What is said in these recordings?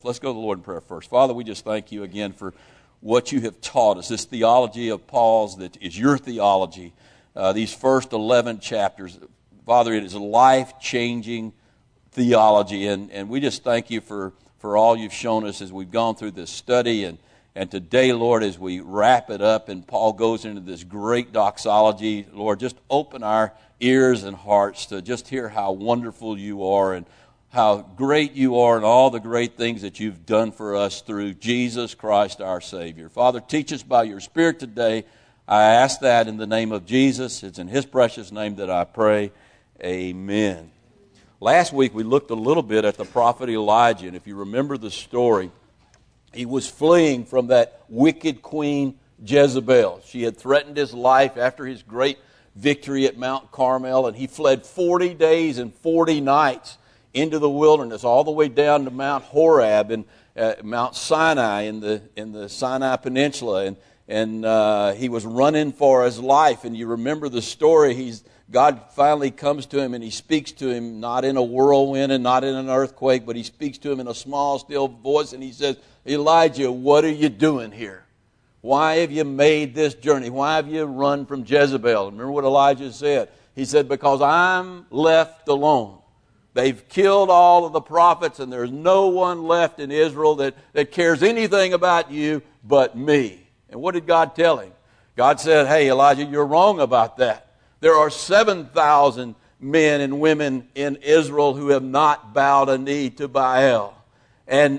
Let's go to the Lord in prayer first. Father, we just thank you again for what you have taught us, this theology of Paul's that is your theology. These first 11 chapters, Father, it is a life-changing theology, and we just thank you for all you've shown us as we've gone through this study, and today, Lord, as we wrap it up and Paul goes into this great doxology, Lord, just open our ears and hearts to just hear how wonderful you are and how great you are and all the great things that you've done for us through Jesus Christ our Savior. Father, teach us by your Spirit today. I ask that in the name of Jesus. It's in his precious name that I pray. Amen. Last week we looked a little bit at the prophet Elijah, and if you remember the story, he was fleeing from that wicked queen Jezebel. She had threatened his life after his great victory at Mount Carmel, and he fled 40 days and 40 nights into the wilderness, all the way down to Mount Horeb and Mount Sinai in the Sinai Peninsula, and he was running for his life. And you remember the story. God finally comes to him and he speaks to him not in a whirlwind and not in an earthquake, but he speaks to him in a small, still voice, and he says, Elijah, what are you doing here? Why have you made this journey? Why have you run from Jezebel? Remember what Elijah said? He said, because I'm left alone. They've killed all of the prophets, and there's no one left in Israel that cares anything about you but me. And what did God tell him? God said, hey, Elijah, you're wrong about that. There are 7,000 men and women in Israel who have not bowed a knee to Baal. And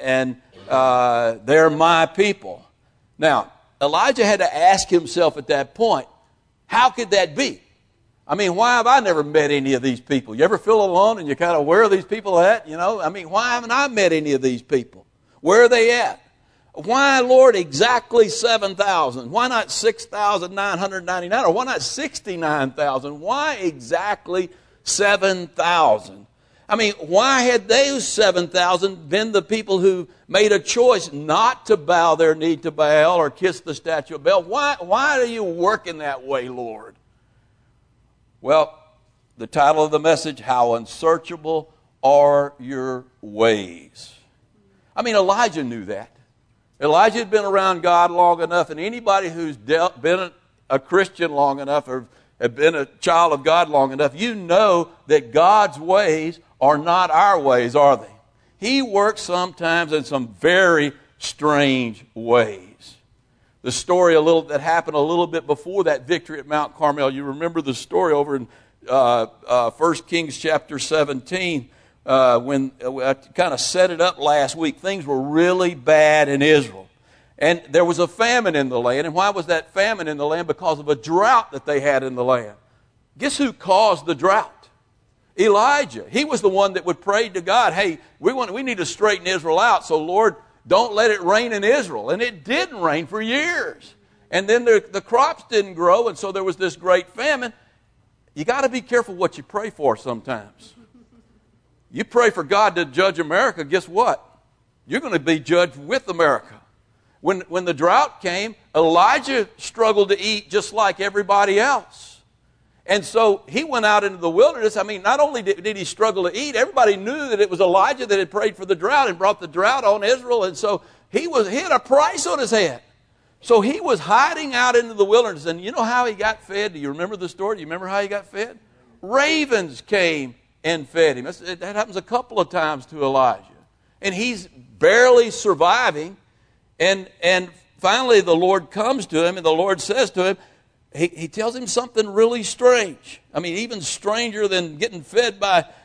they're my people. Now, Elijah had to ask himself at that point, how could that be? I mean, why have I never met any of these people? You ever feel alone and you're kind of, where are these people at? You know, I mean, why haven't I met any of these people? Where are they at? Why, Lord, exactly 7,000? Why not 6,999? Or why not 69,000? Why exactly 7,000? I mean, why had those 7,000 been the people who made a choice not to bow their knee to Baal or kiss the statue of Baal? Why are you working that way, Lord? Well, the title of the message, How Unsearchable Are Your Ways? I mean, Elijah knew that. Elijah had been around God long enough, and anybody who's been a Christian long enough or have been a child of God long enough, you know that God's ways are not our ways, are they? He works sometimes in some very strange ways. The story that happened a little bit before that victory at Mount Carmel, you remember the story over in 1 Kings chapter 17, when I kind of set it up last week. Things were really bad in Israel. And there was a famine in the land. And why was that famine in the land? Because of a drought that they had in the land. Guess who caused the drought? Elijah. He was the one that would pray to God, hey, we need to straighten Israel out, so Lord, don't let it rain in Israel. And it didn't rain for years. And then the crops didn't grow, and so there was this great famine. You got to be careful what you pray for sometimes. You pray for God to judge America, guess what? You're going to be judged with America. When the drought came, Elijah struggled to eat just like everybody else. And so he went out into the wilderness. I mean, not only did he struggle to eat, everybody knew that it was Elijah that had prayed for the drought and brought the drought on Israel. And so he had a price on his head. So he was hiding out into the wilderness. And you know how he got fed? Do you remember the story? Do you remember how he got fed? Ravens came and fed him. That happens a couple of times to Elijah. And he's barely surviving. And finally the Lord comes to him, and the Lord says to him, he tells him something really strange. I mean, even stranger than getting fed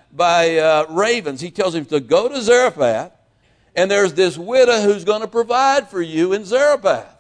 by ravens. He tells him to go to Zarephath, and there's this widow who's going to provide for you in Zarephath.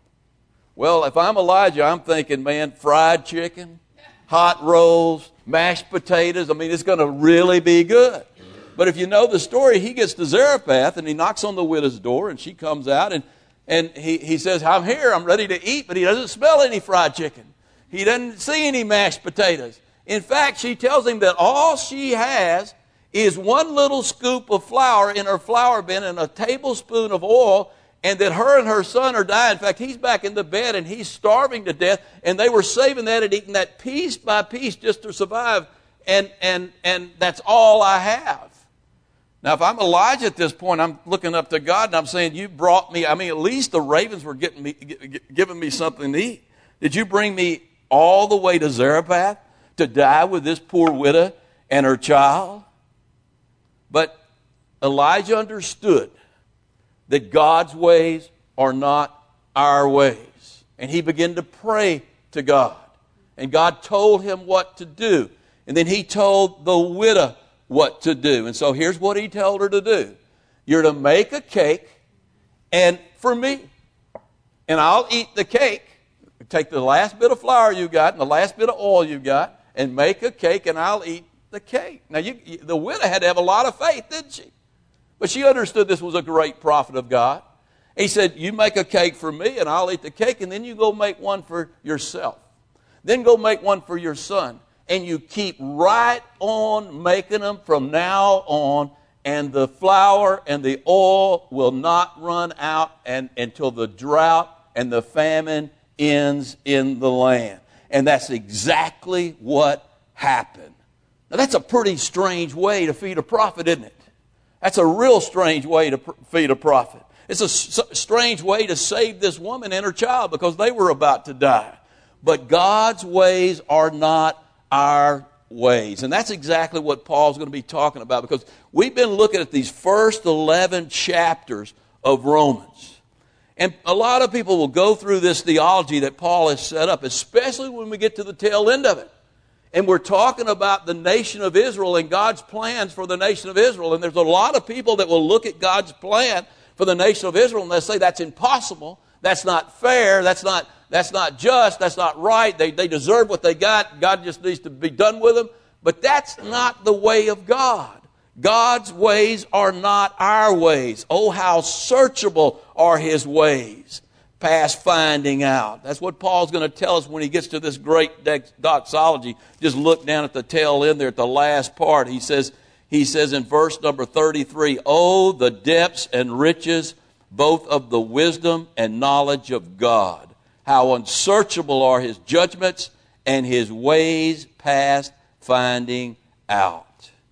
Well, if I'm Elijah, I'm thinking, man, fried chicken, hot rolls, mashed potatoes. I mean, it's going to really be good. But if you know the story, he gets to Zarephath, and he knocks on the widow's door, and she comes out, and he says, I'm here, I'm ready to eat, but he doesn't smell any fried chicken. He doesn't see any mashed potatoes. In fact, she tells him that all she has is one little scoop of flour in her flour bin and a tablespoon of oil, and that her and her son are dying. In fact, he's back in the bed, and he's starving to death, and they were saving that and eating that piece by piece just to survive, and that's all I have. Now, if I'm Elijah at this point, I'm looking up to God and I'm saying, you brought me, at least the ravens were giving me something to eat. Did you bring me all the way to Zarephath to die with this poor widow and her child? But Elijah understood that God's ways are not our ways. And he began to pray to God. And God told him what to do. And then he told the widow what to do. And so here's what he told her to do. You're to make a cake and for me. And I'll eat the cake. Take the last bit of flour you got and the last bit of oil you got and make a cake and I'll eat the cake. Now, the widow had to have a lot of faith, didn't she? But she understood this was a great prophet of God. He said, you make a cake for me and I'll eat the cake, and then you go make one for yourself. Then go make one for your son. And you keep right on making them from now on, and the flour and the oil will not run out until the drought and the famine ends in the land. And that's exactly what happened. Now, that's a pretty strange way to feed a prophet, isn't it? That's a real strange way to feed a prophet. It's a strange way to save this woman and her child because they were about to die. But God's ways are not our ways. And that's exactly what Paul's going to be talking about, because we've been looking at these first 11 chapters of Romans. And a lot of people will go through this theology that Paul has set up, especially when we get to the tail end of it. And we're talking about the nation of Israel and God's plans for the nation of Israel. And there's a lot of people that will look at God's plan for the nation of Israel and they'll say that's impossible, that's not fair, that's not just, that's not right, they deserve what they got, God just needs to be done with them. But that's not the way of God. God's ways are not our ways. Oh, how searchable are His ways, past finding out. That's what Paul's going to tell us when he gets to this great doxology. Just look down at the tail end there at the last part. He says in verse number 33, oh, the depths and riches both of the wisdom and knowledge of God. How unsearchable are His judgments and His ways past finding out.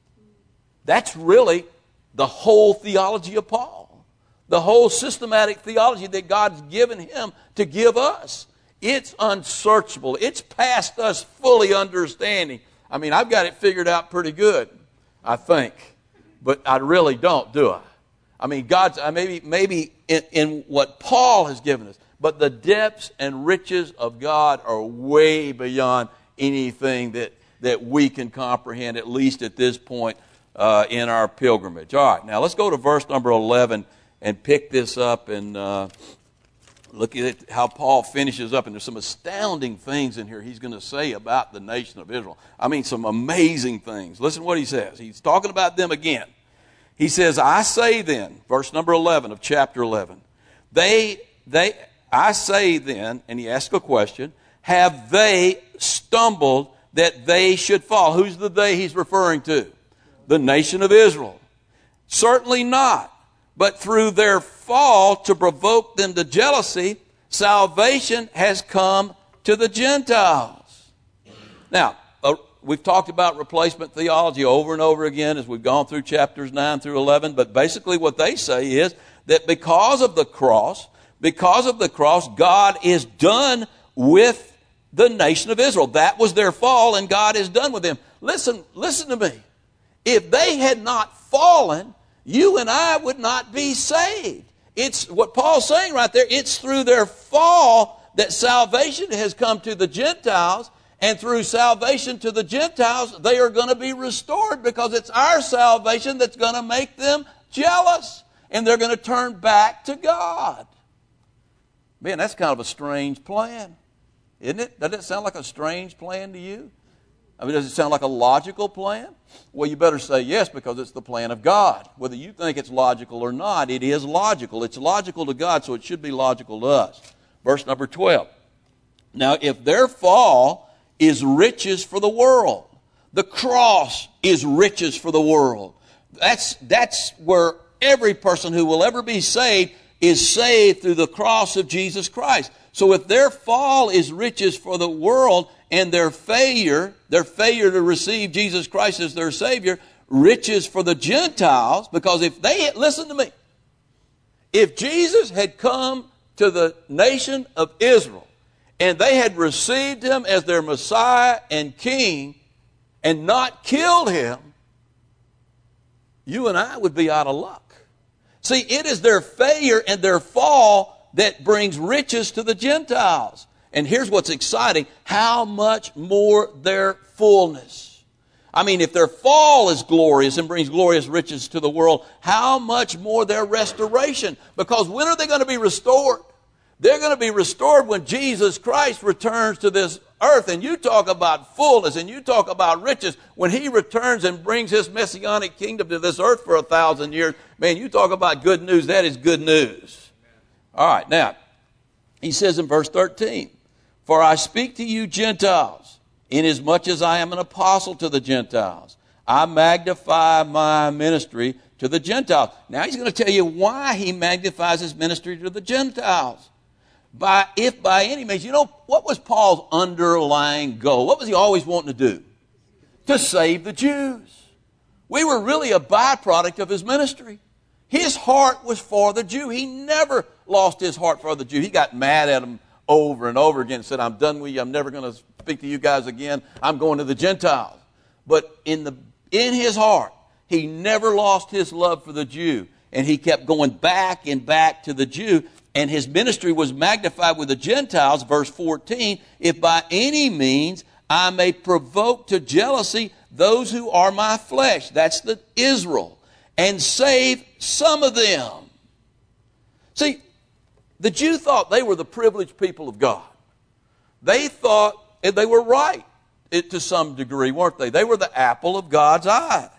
That's really the whole theology of Paul. The whole systematic theology that God's given him to give us. It's unsearchable. It's past us fully understanding. I've got it figured out pretty good, I think. But I really don't, do I? God's maybe in what Paul has given us. But the depths and riches of God are way beyond anything that we can comprehend, at least at this point in our pilgrimage. All right, now let's go to verse number 11 and pick this up and look at how Paul finishes up. And there's some astounding things in here he's going to say about the nation of Israel. Some amazing things. Listen to what he says. He's talking about them again. He says, I say then, verse number 11 of chapter 11, I say then, and he asks a question, have they stumbled that they should fall? Who's the they he's referring to? The nation of Israel. Certainly not. But through their fall to provoke them to jealousy, salvation has come to the Gentiles. Now, we've talked about replacement theology over and over again as we've gone through chapters 9 through 11. But basically what they say is that because of the cross, God is done with the nation of Israel. That was their fall, and God is done with them. Listen to me. If they had not fallen, you and I would not be saved. It's what Paul's saying right there. It's through their fall that salvation has come to the Gentiles, and through salvation to the Gentiles, they are going to be restored because it's our salvation that's going to make them jealous, and they're going to turn back to God. Man, that's kind of a strange plan, isn't it? Doesn't it sound like a strange plan to you? Does it sound like a logical plan? Well, you better say yes, because it's the plan of God. Whether you think it's logical or not, it is logical. It's logical to God, so it should be logical to us. Verse number 12. Now, if their fall is riches for the world, the cross is riches for the world. That's where every person who will ever be saved is saved through the cross of Jesus Christ. So if their fall is riches for the world, and their failure to receive Jesus Christ as their Savior, riches for the Gentiles, because if they, listen to me, if Jesus had come to the nation of Israel and they had received him as their Messiah and King and not killed him, you and I would be out of luck. See, it is their failure and their fall that brings riches to the Gentiles. And here's what's exciting: how much more their fullness. I mean, if their fall is glorious and brings glorious riches to the world, how much more their restoration? Because when are they going to be restored? They're going to be restored when Jesus Christ returns to this earth. And you talk about fullness and you talk about riches. When he returns and brings his messianic kingdom to this earth for 1,000 years, man, you talk about good news. That is good news. All right, now, he says in verse 13, "For I speak to you Gentiles, inasmuch as I am an apostle to the Gentiles. I magnify my ministry to the Gentiles." Now he's going to tell you why he magnifies his ministry to the Gentiles. If by any means, you know, what was Paul's underlying goal? What was he always wanting to do? To save the Jews. We were really a byproduct of his ministry. His heart was for the Jew. He never lost his heart for the Jew. He got mad at them over and over again and said, "I'm done with you. I'm never going to speak to you guys again. I'm going to the Gentiles." But in his heart, he never lost his love for the Jew. And he kept going back and back to the Jew. And his ministry was magnified with the Gentiles, verse 14, "If by any means I may provoke to jealousy those who are my flesh," that's the Israel, "and save some of them." See, the Jew thought they were the privileged people of God. They thought they were right to some degree, weren't they? They were the apple of God's eye.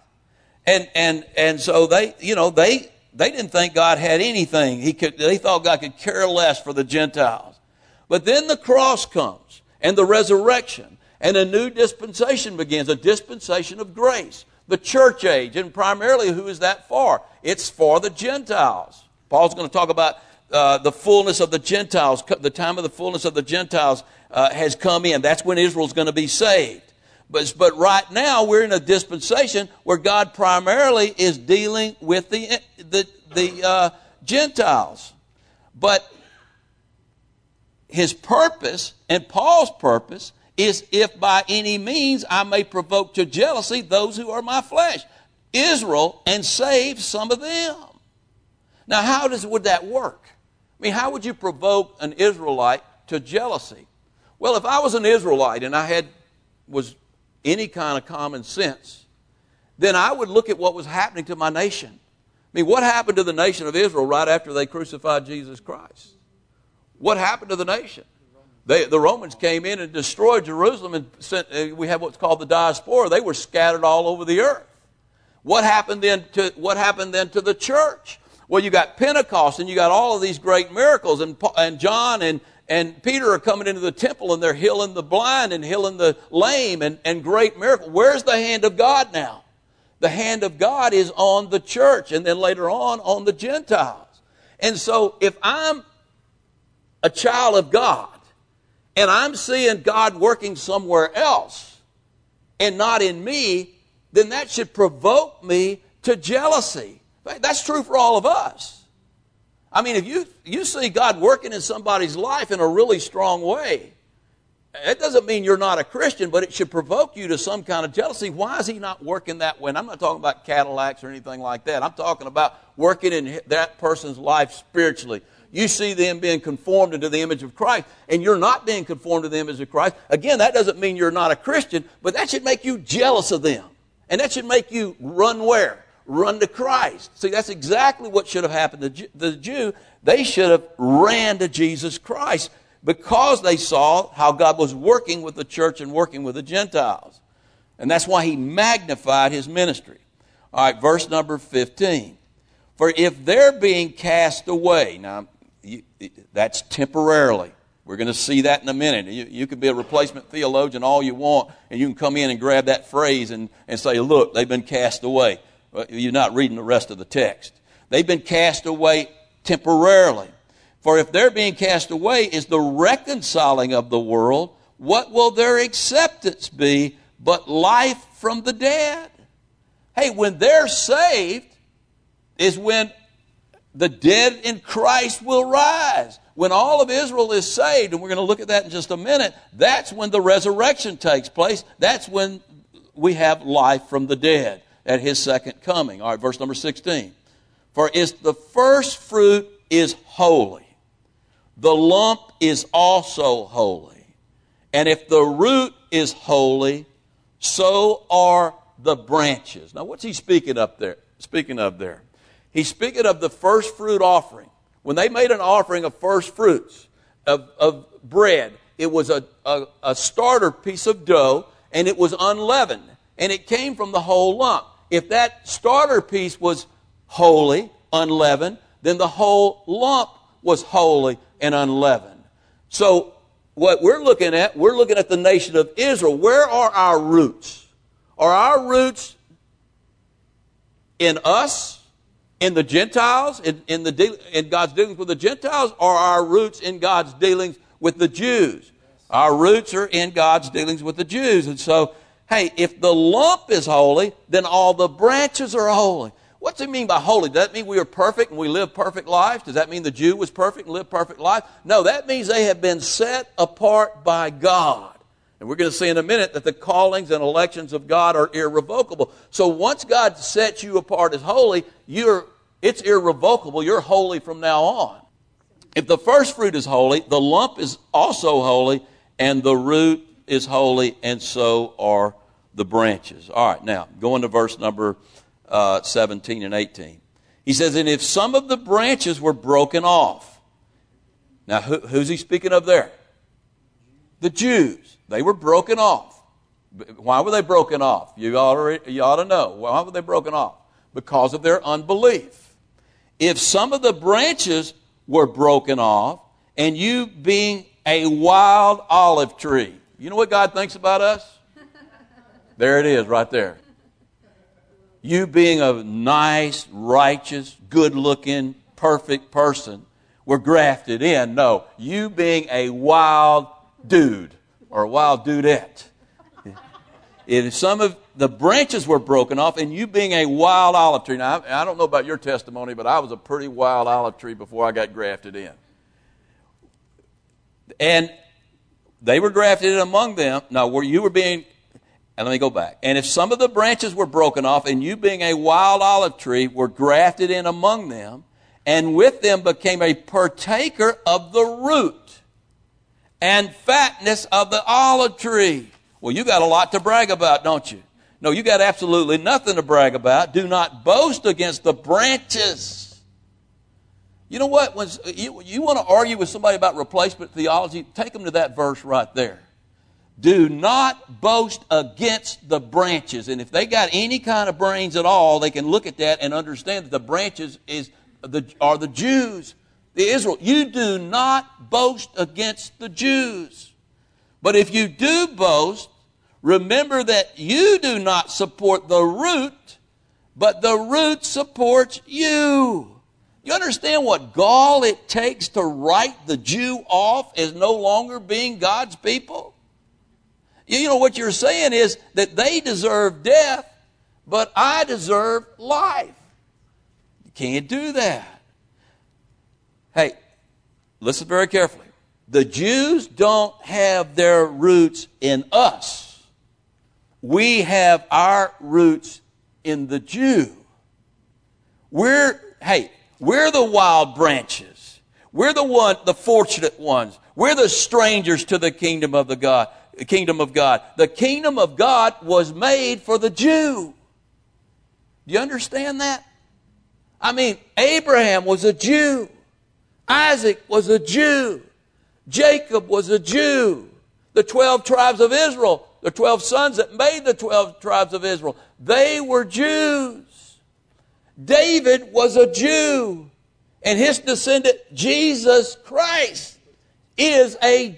And so they didn't think God had anything. They thought God could care less for the Gentiles. But then the cross comes and the resurrection and a new dispensation begins, a dispensation of grace. The church age, and primarily who is that for? It's for the Gentiles. Paul's going to talk about the fullness of the Gentiles. The time of the fullness of the Gentiles has come in. That's when Israel's going to be saved. But right now we're in a dispensation where God primarily is dealing with the Gentiles. But his purpose and Paul's purpose is, "If by any means I may provoke to jealousy those who are my flesh," Israel, "and save some of them." Now, how would that work? I mean, how would you provoke an Israelite to jealousy? Well, if I was an Israelite and I was any kind of common sense, then I would look at what was happening to my nation. I mean, what happened to the nation of Israel right after they crucified Jesus Christ? What happened to the nation? The Romans came in and destroyed Jerusalem and we have what's called the diaspora. They were scattered all over the earth. What happened then to the church? Well, you got Pentecost and you got all of these great miracles, and John and Peter are coming into the temple and they're healing the blind and healing the lame and great miracle. Where's the hand of God now? The hand of God is on the church and then later on the Gentiles. And so if I'm a child of God and I'm seeing God working somewhere else and not in me, then that should provoke me to jealousy. That's true for all of us. I mean, if you see God working in somebody's life in a really strong way, it doesn't mean you're not a Christian, but it should provoke you to some kind of jealousy. Why is he not working that way? And I'm not talking about Cadillacs or anything like that. I'm talking about working in that person's life spiritually. You see them being conformed into the image of Christ, and you're not being conformed to the image of Christ. Again, that doesn't mean you're not a Christian, but that should make you jealous of them. And that should make you run where? Run to Christ. See, that's exactly what should have happened to the Jew. They should have ran to Jesus Christ because they saw how God was working with the church and working with the Gentiles. And that's why he magnified his ministry. All right, verse number 15. "For if they're being cast away," now that's temporarily. We're going to see that in a minute. You could be a replacement theologian all you want, and you can come in and grab that phrase and say, "Look, they've been cast away." You're not reading the rest of the text. They've been cast away temporarily. "For if they're being cast away is the reconciling of the world, what will their acceptance be but life from the dead?" Hey, when they're saved is when the dead in Christ will rise. When all of Israel is saved, and we're going to look at that in just a minute, that's when the resurrection takes place. That's when we have life from the dead at his second coming. All right, verse number 16. For if the first fruit is holy, the lump is also holy. And if the root is holy, so are the branches. Now, what's he speaking of there? He's speaking of the first fruit offering. When they made an offering of first fruits, of bread, it was a starter piece of dough, and it was unleavened, and it came from the whole lump. If that starter piece was holy, unleavened, then the whole lump was holy and unleavened. So what we're looking at the nation of Israel. Where are our roots? Are our roots in us? In the Gentiles, in God's dealings with the Gentiles, or our roots in God's dealings with the Jews? Our roots are in God's dealings with the Jews. And so, hey, if the lump is holy, then all the branches are holy. What's it mean by holy? Does that mean we are perfect and we live perfect lives? Does that mean the Jew was perfect and lived perfect life? No, that means they have been set apart by God. And we're going to see in a minute that the callings and elections of God are irrevocable. So once God sets you apart as holy, it's irrevocable. You're holy from now on. If the first fruit is holy, the lump is also holy, and the root is holy, and so are the branches. All right, now, going to verse number 17 and 18. He says, and if some of the branches were broken off. Now, who's he speaking of there? The Jews. They were broken off. Why were they broken off? You ought to know. Why were they broken off? Because of their unbelief. If some of the branches were broken off, and you being a wild olive tree. You know what God thinks about us? There it is, right there. You being a nice, righteous, good-looking, perfect person were grafted in. No, you being a wild dude or a wild dudette. If some of the branches were broken off, and you being a wild olive tree. Now, I don't know about your testimony, but I was a pretty wild olive tree before I got grafted in. And they were grafted in among them. Now, where you were being, and let me go back. And if some of the branches were broken off, and you being a wild olive tree were grafted in among them, and with them became a partaker of the root and fatness of the olive tree. Well, you got a lot to brag about, don't you? No, you got absolutely nothing to brag about. Do not boast against the branches. You know what? When you want to argue with somebody about replacement theology, take them to that verse right there. Do not boast against the branches. And if they got any kind of brains at all, they can look at that and understand that the branches are the Jews, the Israel. You do not boast against the Jews. But if you do boast, remember that you do not support the root, but the root supports you. You understand what gall it takes to write the Jew off as no longer being God's people? You know what you're saying is that they deserve death, but I deserve life. You can't do that. Hey, listen very carefully. The Jews don't have their roots in us. We have our roots in the Jew. We're the wild branches. We're the fortunate ones. We're the strangers to the kingdom of God. The kingdom of God. The kingdom of God was made for the Jew. Do you understand that? I mean, Abraham was a Jew. Isaac was a Jew. Jacob was a Jew. The 12 tribes of Israel, the 12 sons that made the 12 tribes of Israel, they were Jews. David was a Jew. And his descendant, Jesus Christ, is a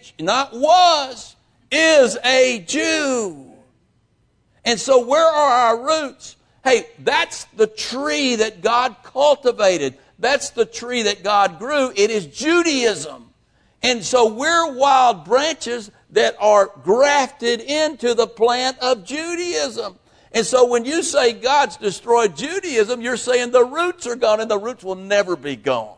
Jew. And so where are our roots? Hey, that's the tree that God cultivated. That's the tree that God grew. It is Judaism. And so we're wild branches that are grafted into the plant of Judaism. And so when you say God's destroyed Judaism, you're saying the roots are gone, and the roots will never be gone.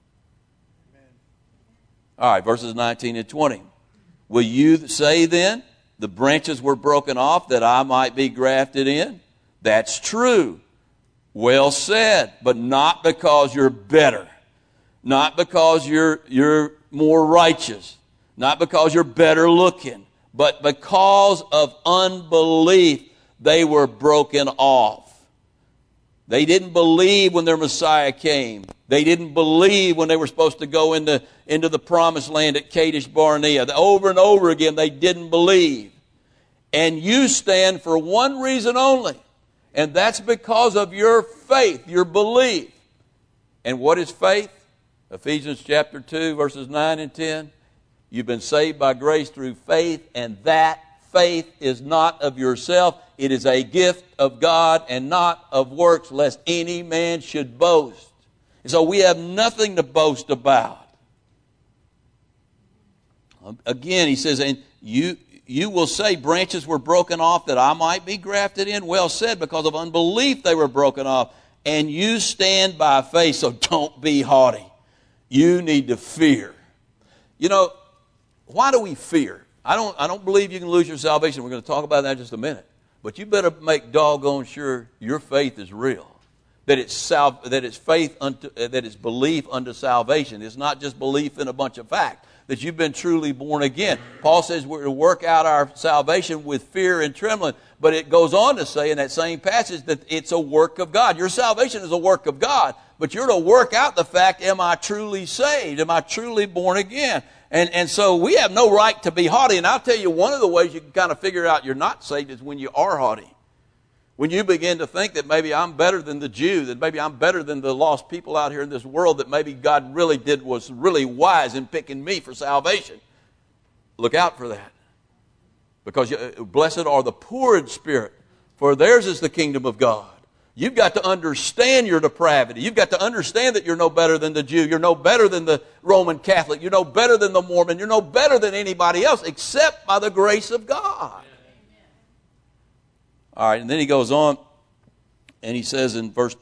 All right, verses 19 and 20. Will you say then, the branches were broken off that I might be grafted in? That's true. Well said, but not because you're better. Not because you're more righteous. Not because you're better looking. But because of unbelief, they were broken off. They didn't believe when their Messiah came. They didn't believe when they were supposed to go into the promised land at Kadesh Barnea. Over and over again, they didn't believe. And you stand for one reason only, and that's because of your faith, your belief. And what is faith? Ephesians chapter 2, verses 9 and 10. You've been saved by grace through faith, and that faith is not of yourself. It is a gift of God and not of works, lest any man should boast. And so we have nothing to boast about. Again, he says, and you will say branches were broken off that I might be grafted in. Well said, because of unbelief they were broken off. And you stand by faith, so don't be haughty. You need to fear. You know, why do we fear? I don't believe you can lose your salvation. We're going to talk about that in just a minute. But you better make doggone sure your faith is real. That it's faith that it's belief unto salvation. It's not just belief in a bunch of facts. That you've been truly born again. Paul says we're to work out our salvation with fear and trembling. But it goes on to say in that same passage that it's a work of God. Your salvation is a work of God. But you're to work out the fact, am I truly saved? Am I truly born again? And so we have no right to be haughty. And I'll tell you, one of the ways you can kind of figure out you're not saved is when you are haughty. When you begin to think that maybe I'm better than the Jew, that maybe I'm better than the lost people out here in this world, that maybe God was really wise in picking me for salvation. Look out for that. Because blessed are the poor in spirit, for theirs is the kingdom of God. You've got to understand your depravity. You've got to understand that you're no better than the Jew. You're no better than the Roman Catholic. You're no better than the Mormon. You're no better than anybody else except by the grace of God. All right, and then he goes on and he says in verse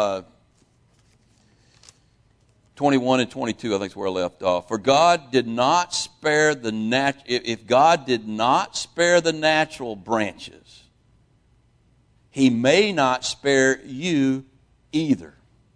21 and 22, I think is where I left off. For God did not spare if God did not spare the natural branches, He may not spare you either.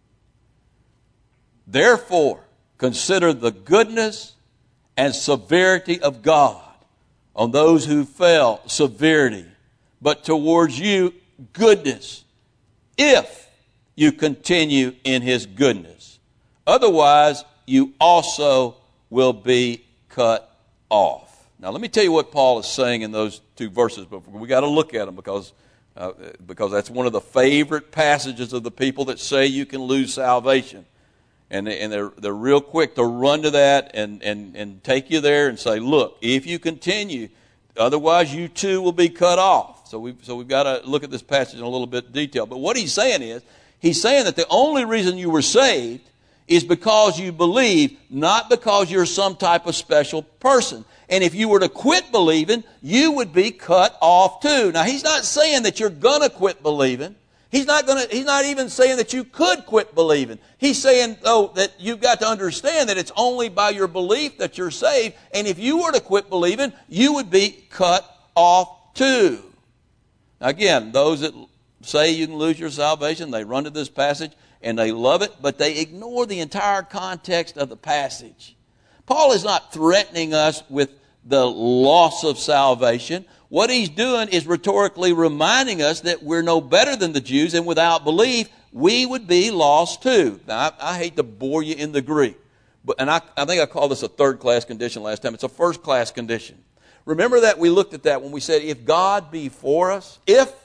Therefore, consider the goodness and severity of God on those who fell, severity, but towards you, goodness, if you continue in His goodness. Otherwise, you also will be cut off. Now, let me tell you what Paul is saying in those two verses, but we got to look at them because that's one of the favorite passages of the people that say you can lose salvation. And they're real quick to run to that and take you there and say, look, if you continue, otherwise you too will be cut off. So we've got to look at this passage in a little bit of detail. But what he's saying is, he's saying that the only reason you were saved is because you believe, not because you're some type of special person. And if you were to quit believing, you would be cut off too. Now, he's not saying that you're going to quit believing. He's not even saying that you could quit believing. He's saying, though, that you've got to understand that it's only by your belief that you're saved. And if you were to quit believing, you would be cut off too. Now, again, those that say you can lose your salvation, they run to this passage and they love it, but they ignore the entire context of the passage. Paul is not threatening us with the loss of salvation. What he's doing is rhetorically reminding us that we're no better than the Jews, and without belief, we would be lost too. Now, I hate to bore you in the Greek, and I think I called this a third-class condition last time. It's a first-class condition. Remember that we looked at that when we said, if God be for us,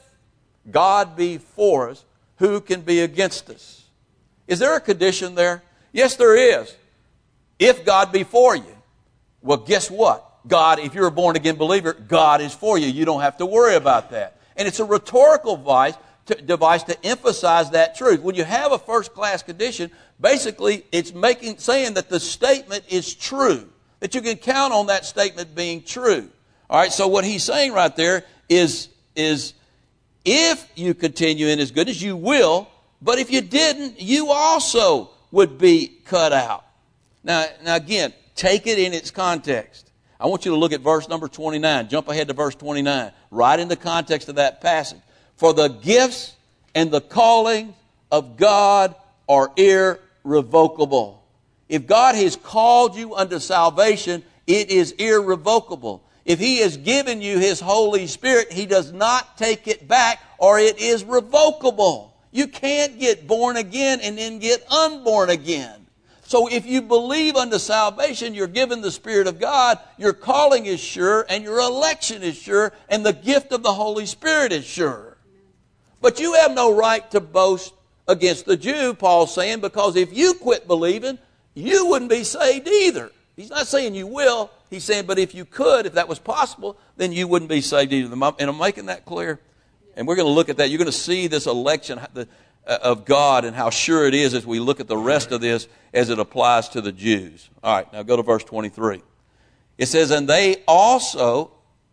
who can be against us? Is there a condition there? Yes, there is. If God be for you. Well, guess what? God, if you're a born-again believer, God is for you. You don't have to worry about that. And it's a rhetorical device to emphasize that truth. When you have a first-class condition, basically it's saying that the statement is true, that you can count on that statement being true. All right, so what he's saying right there is if if you continue in his goodness, you will. But if you didn't, you also would be cut out. Now again, take it in its context. I want you to look at verse number 29. Jump ahead to verse 29. Right in the context of that passage. For the gifts and the calling of God are irrevocable. If God has called you unto salvation, it is irrevocable. If he has given you his Holy Spirit, he does not take it back, or it is revocable. You can't get born again and then get unborn again. So if you believe unto salvation, you're given the Spirit of God, your calling is sure, and your election is sure, and the gift of the Holy Spirit is sure. But you have no right to boast against the Jew, Paul's saying, because if you quit believing, you wouldn't be saved either. He's not saying you will. He's saying, but if you could, if that was possible, then you wouldn't be saved either. And I'm making that clear. And we're going to look at that. You're going to see this election of God and how sure it is as we look at the rest of this as it applies to the Jews. All right, now go to verse 23. It says, and they also,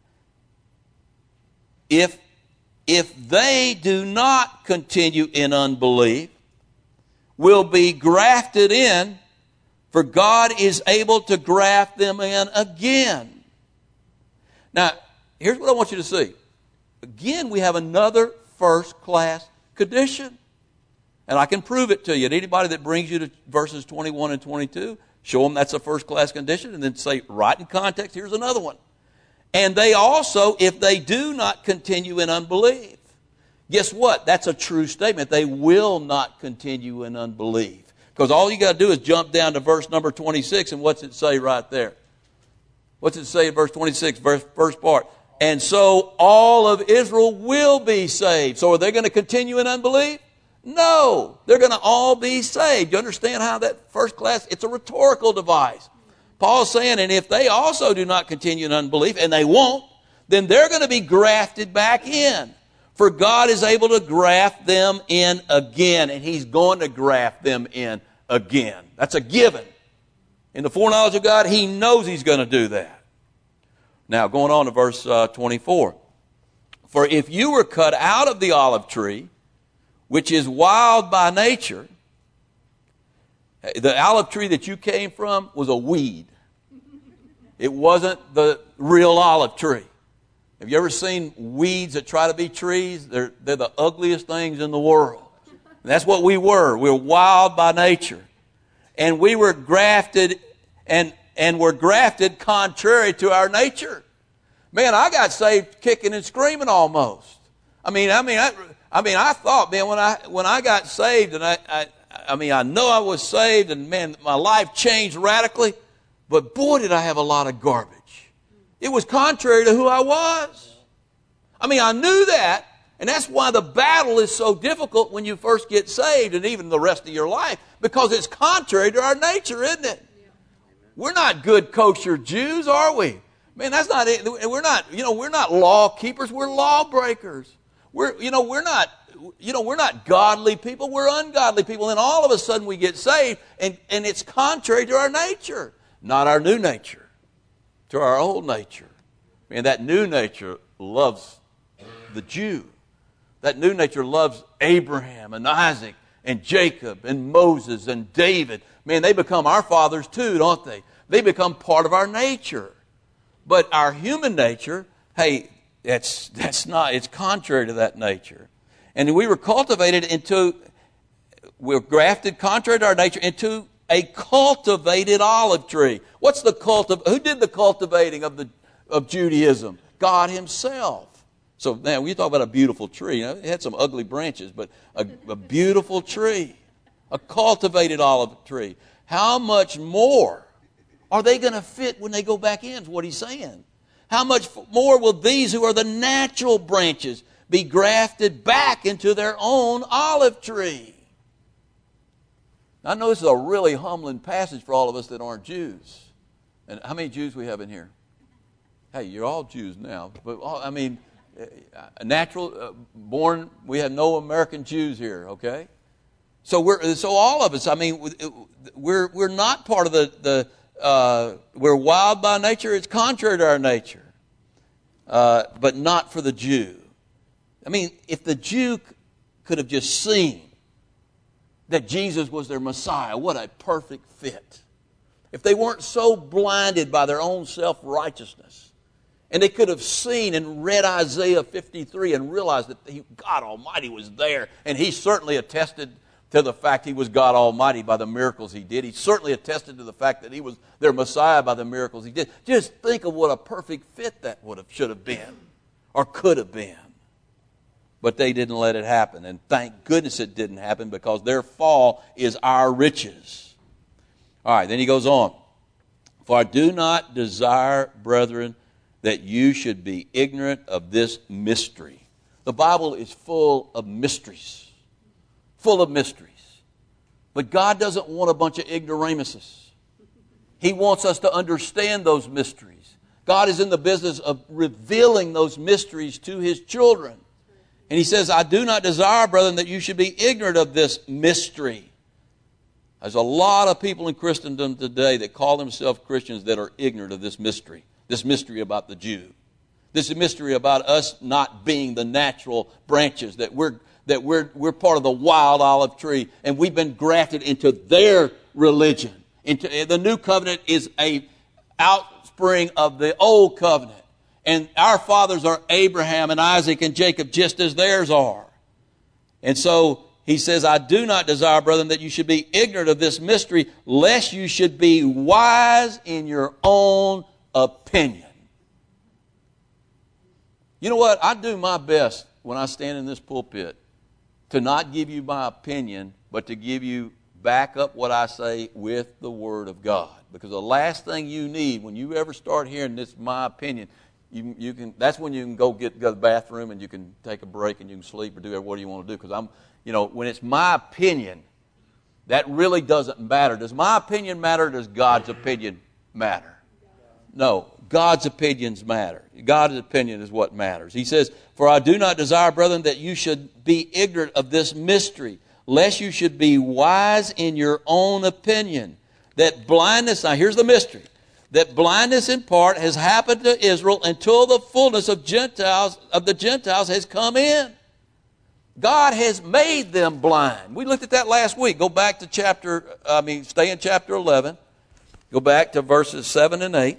if they do not continue in unbelief, will be grafted in, for God is able to graft them in again. Now, here's what I want you to see. Again, we have another first-class condition. And I can prove it to you. And anybody that brings you to verses 21 and 22, show them that's a first-class condition, and then say, right in context, here's another one. And they also, if they do not continue in unbelief, guess what? That's a true statement. They will not continue in unbelief. Because all you got to do is jump down to verse number 26, and what's it say right there? What's it say in verse 26, first part? And so all of Israel will be saved. So are they going to continue in unbelief? No. They're going to all be saved. You understand how that first class, it's a rhetorical device. Paul's saying, and if they also do not continue in unbelief, and they won't, then they're going to be grafted back in. For God is able to graft them in again, and he's going to graft them in again. That's a given. In the foreknowledge of God, he knows he's going to do that. Now, going on to verse 24. For if you were cut out of the olive tree, which is wild by nature, the olive tree that you came from was a weed. It wasn't the real olive tree. Have you ever seen weeds that try to be trees? They're the ugliest things in the world. And that's what we were. We were wild by nature. And we were grafted and were grafted contrary to our nature. Man, I got saved kicking and screaming almost. I thought, man, when I got saved, and I know I was saved, and man, my life changed radically, but boy, did I have a lot of garbage. It was contrary to who I was. I knew that, and that's why the battle is so difficult when you first get saved, and even the rest of your life, because it's contrary to our nature, isn't it? Yeah. We're not good kosher Jews, are we? Man, that's not it. We're not law keepers. We're lawbreakers. We're not godly people. We're ungodly people. And all of a sudden we get saved, and it's contrary to our nature. Not our new nature, to our old nature. Man, that new nature loves the Jew. That new nature loves Abraham and Isaac and Jacob and Moses and David. Man, they become our fathers too, don't they? They become part of our nature. But our human nature, hey, it's contrary to that nature. And we were we're grafted contrary to our nature into a cultivated olive tree. Who did the cultivating of Judaism? God himself. So now we talk about a beautiful tree. It had some ugly branches, but a beautiful tree. A cultivated olive tree. How much more are they going to fit when they go back in, is what he's saying. How much more will these who are the natural branches be grafted back into their own olive tree? I know this is a really humbling passage for all of us that aren't Jews. And how many Jews we have in here? Hey, you're all Jews now. But born, we have no American Jews here, okay? So all of us, we're not part of we're wild by nature. It's contrary to our nature. But not for the Jew. I mean, if the Jew could have just seen that Jesus was their Messiah, what a perfect fit. If they weren't so blinded by their own self-righteousness, and they could have seen and read Isaiah 53 and realized that God Almighty was there, and He certainly attested to the fact He was God Almighty by the miracles He did. He certainly attested to the fact that He was their Messiah by the miracles He did. Just think of what a perfect fit that should have been, or could have been. But they didn't let it happen. And thank goodness it didn't happen, because their fall is our riches. All right, then he goes on. For I do not desire, brethren, that you should be ignorant of this mystery. The Bible is full of mysteries. Full of mysteries. But God doesn't want a bunch of ignoramuses. He wants us to understand those mysteries. God is in the business of revealing those mysteries to His children. And He says, I do not desire, brethren, that you should be ignorant of this mystery. There's a lot of people in Christendom today that call themselves Christians that are ignorant of this mystery about the Jew. This mystery about us not being the natural branches, that we're part of the wild olive tree, and we've been grafted into their religion. The new covenant is a outspring of the old covenant. And our fathers are Abraham and Isaac and Jacob, just as theirs are. And so he says, I do not desire, brethren, that you should be ignorant of this mystery, lest you should be wise in your own opinion. You know what? I do my best when I stand in this pulpit to not give you my opinion, but to give you back up what I say with the Word of God. Because the last thing you need when you ever start hearing this, my opinion, you can. That's when you can go to the bathroom and you can take a break and you can sleep or do whatever you want to do. Because when it's my opinion, that really doesn't matter. Does my opinion matter, or does God's opinion matter? No, God's opinions matter. God's opinion is what matters. He says, for I do not desire, brethren, that you should be ignorant of this mystery, lest you should be wise in your own opinion. That blindness, now here's the mystery, that blindness in part has happened to Israel until the fullness of the Gentiles has come in. God has made them blind. We looked at that last week. Go back to stay in chapter 11. Go back to verses 7 and 8.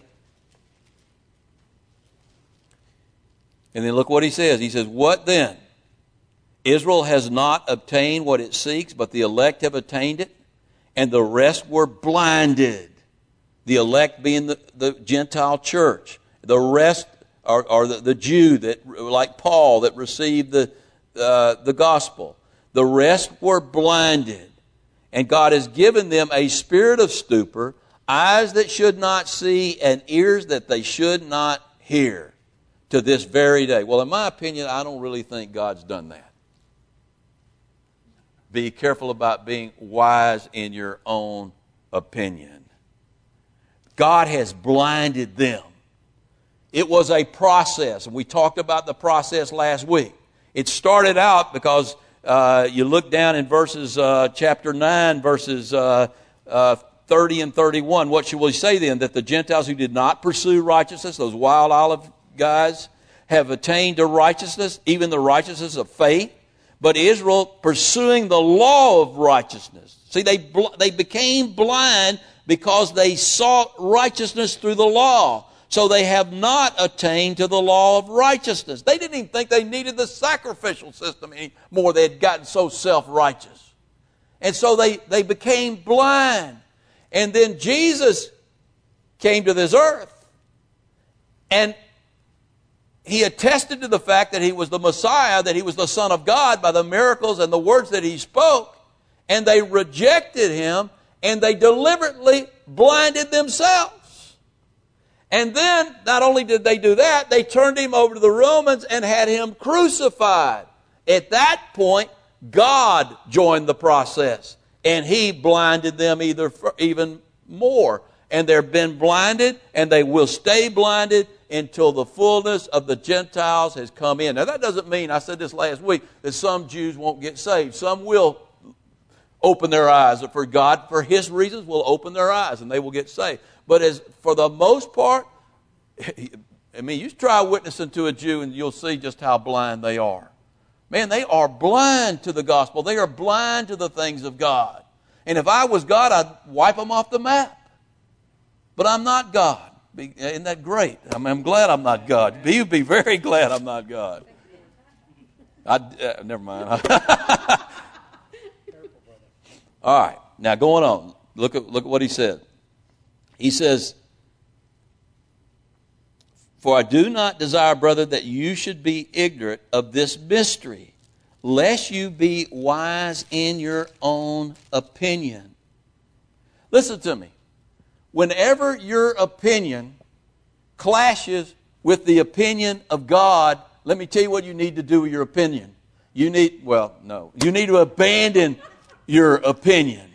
And then look what he says. He says, what then? Israel has not obtained what it seeks, but the elect have attained it, and the rest were blinded. The elect being the Gentile church. The rest are the Jew, that, like Paul, that received the gospel. The rest were blinded. And God has given them a spirit of stupor, eyes that should not see, and ears that they should not hear, to this very day. Well, in my opinion, I don't really think God's done that. Be careful about being wise in your own opinion. God has blinded them. It was a process, and we talked about the process last week. It started out because you look down in verses chapter 9, verses 30 and 31. What should we say then? That the Gentiles who did not pursue righteousness, those wild olive guys, have attained to righteousness, even the righteousness of faith. But Israel pursuing the law of righteousness. See, they became blind because they sought righteousness through the law. So they have not attained to the law of righteousness. They didn't even think they needed the sacrificial system anymore. They had gotten so self-righteous. And so they became blind. And then Jesus came to this earth. And He attested to the fact that He was the Messiah, that He was the Son of God by the miracles and the words that He spoke. And they rejected Him, and they deliberately blinded themselves. And then, not only did they do that, they turned Him over to the Romans and had Him crucified. At that point, God joined the process, and He blinded them even more. And they've been blinded, and they will stay blinded until the fullness of the Gentiles has come in. Now, that doesn't mean, I said this last week, that some Jews won't get saved. Some will open their eyes. For God, for His reasons, will open their eyes, and they will get saved. But for the most part, I mean, you try witnessing to a Jew, and you'll see just how blind they are. Man, they are blind to the gospel. They are blind to the things of God. And if I was God, I'd wipe them off the map. But I'm not God. Isn't that great? I'm glad I'm not God. You'd be very glad I'm not God. Never mind. All right. Now going on. Look at what he said. He says, "For I do not desire, brother, that you should be ignorant of this mystery, lest you be wise in your own opinion." Listen to me. Whenever your opinion clashes with the opinion of God, let me tell you what you need to do with your opinion. You need to abandon your opinion.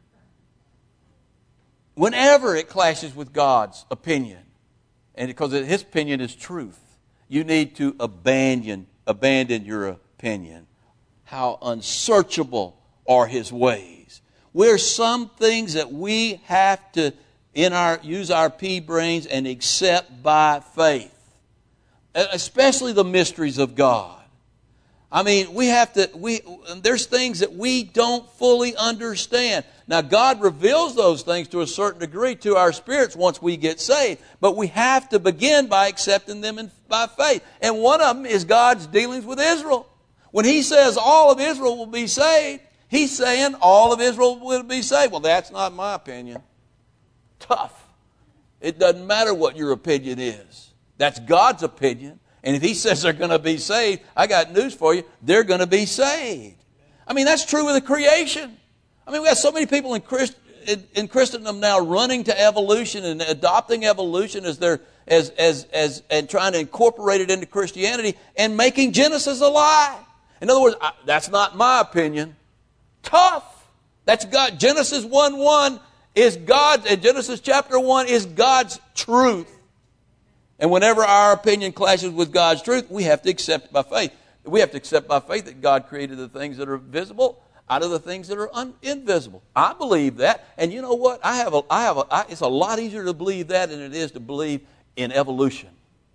Whenever it clashes with God's opinion, and because His opinion is truth, you need to abandon your opinion. How unsearchable are His ways. There's some things that we have to use our pea brains and accept by faith, especially the mysteries of God. I mean, there's things that we don't fully understand. Now, God reveals those things to a certain degree to our spirits once we get saved, but we have to begin by accepting them by faith. And one of them is God's dealings with Israel. When He says all of Israel will be saved, He's saying all of Israel will be saved. Well, that's not my opinion. Tough. It doesn't matter what your opinion is. That's God's opinion. And if He says they're going to be saved, I got news for you. They're going to be saved. I mean, that's true with the creation. I mean, we got so many people in Christendom now running to evolution and adopting evolution and trying to incorporate it into Christianity and making Genesis a lie. In other words, that's not my opinion. Tough. That's God. Genesis 1:1 is God, and Genesis chapter 1 is God's truth. And whenever our opinion clashes with God's truth, we have to accept it by faith. We have to accept by faith that God created the things that are visible out of the things that are invisible. I believe that, and you know what? It's a lot easier to believe that than it is to believe in evolution.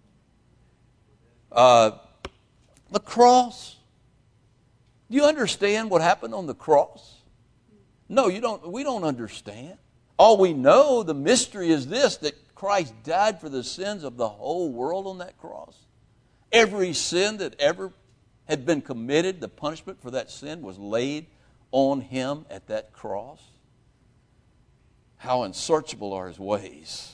The cross. Do you understand what happened on the cross? No, you don't. We don't understand. All we know, the mystery is this, that Christ died for the sins of the whole world on that cross. Every sin that ever had been committed, the punishment for that sin was laid on Him at that cross. How unsearchable are His ways.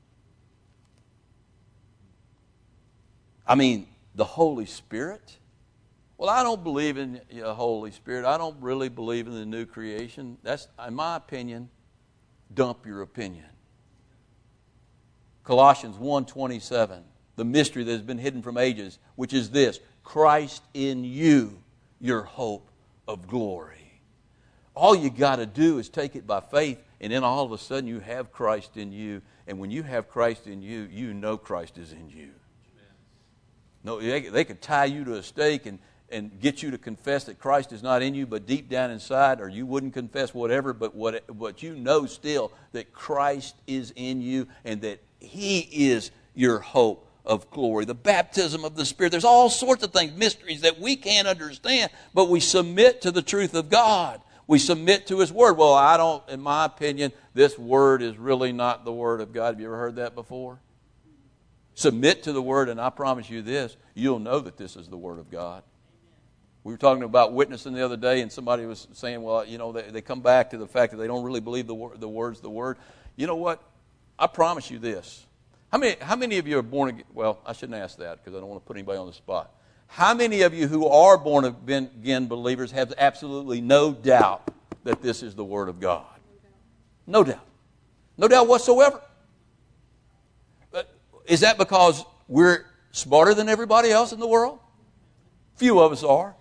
I mean, the Holy Spirit. Well, I don't believe in the Holy Spirit. I don't really believe in the new creation. That's, in my opinion, dump your opinion. Colossians 1:27, the mystery that has been hidden from ages, which is this: Christ in you, your hope of glory. All you got to do is take it by faith, and then all of a sudden you have Christ in you. And when you have Christ in you, you know Christ is in you. No, they could tie you to a stake and get you to confess that Christ is not in you, but deep down inside, or you wouldn't confess whatever, but what you know still, that Christ is in you and that He is your hope of glory. The baptism of the Spirit. There's all sorts of things, mysteries that we can't understand, but we submit to the truth of God. We submit to His Word. Well, in my opinion, this Word is really not the Word of God. Have you ever heard that before? Submit to the Word, and I promise you this, you'll know that this is the Word of God. We were talking about witnessing the other day, and somebody was saying, well, you know, they come back to the fact that they don't really believe the word's the Word. You know what? I promise you this. How many of you are born again? Well, I shouldn't ask that because I don't want to put anybody on the spot. How many of you who are born again believers have absolutely no doubt that this is the Word of God? No doubt. No doubt whatsoever. But is that because we're smarter than everybody else in the world? Few of us are.